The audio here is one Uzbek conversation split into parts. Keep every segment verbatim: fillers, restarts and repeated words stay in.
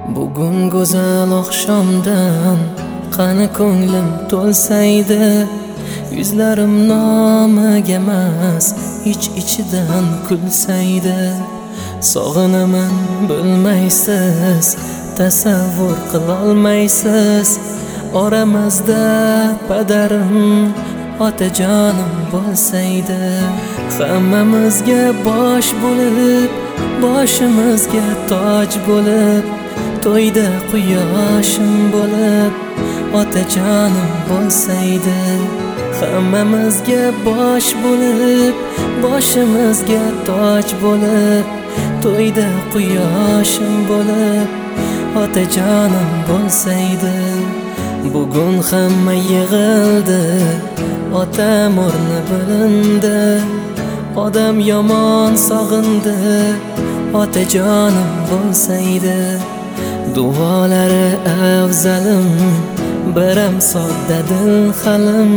Bugun go'zal oqshomdan qani ko'nglim to'lsaydi, yuzlarim nomiga emas, ich-ichidan kulsaydi. Sog'inaman bilmaysiz, tasavvur qilolmaysiz, oramizda padarim, otajonim bo'lsaydi. Hammamizga bosh bo'lib, boshimizga toj bo'lib, to'yda quyoshim bo'lib, otajonim bo'lsaydi. Hammamizga bosh bo'lib, boshimizga toj bo'lib, to'yda quyoshim bo'lib, otajonim bo'lsaydi. Bugun hamma yig'ildi, otam o'rni bilindi, odam yomon sog'indi, otajonim bo'lsaydi. Duolari afzalim, biram sodda dil halim,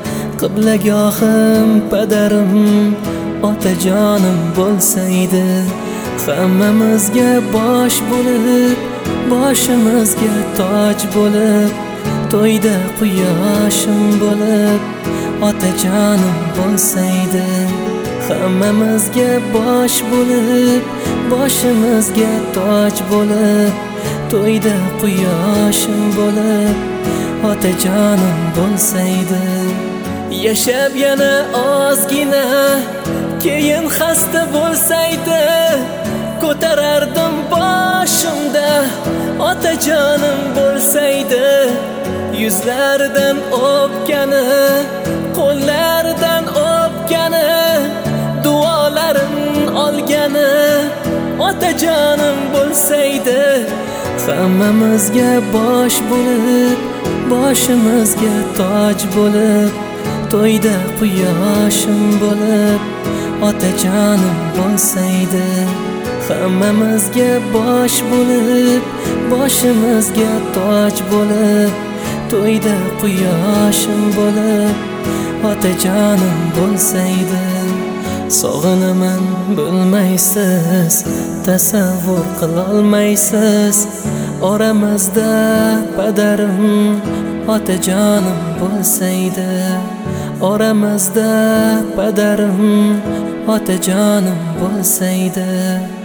qiblagohim padarim, otajonim bo'lsaydi. Hammamizga bosh bo'lib, boshimizga toj bo'lib, to'yda quyoshim bo'lib, otajonim bo'lsaydi. Hammamizga bosh bo'lib, boshimizga toj bo'lib, to'yda quyoshim bo'lib, otajonim bo'lsaydi. Yashab yana ozgina, keyin xasta bo'lsaydi, ko'tarardim boshimda, otajonim bo'lsaydi. Yuzlaridan o'pgani, qo'llaridan o'pgani, duolarim olgani, otajonim bo'lsaydi. Hammamizga bosh bo'lib, boshimizga toj bo'lib, to'yda quyoshim bo'lib, otajonim bo'lsaydi. Hammamizga bosh bo'lib, boshimizga toj bo'lib, to'yda quyoshim bo'lib, otajonim bo'lsaydi. Sog'inaman bilmaysiz, tasavvur qilolmaysiz, oramizda padarim, otajonim bo'lsaydi. Oramizda padarim, otajonim bo'lsaydi.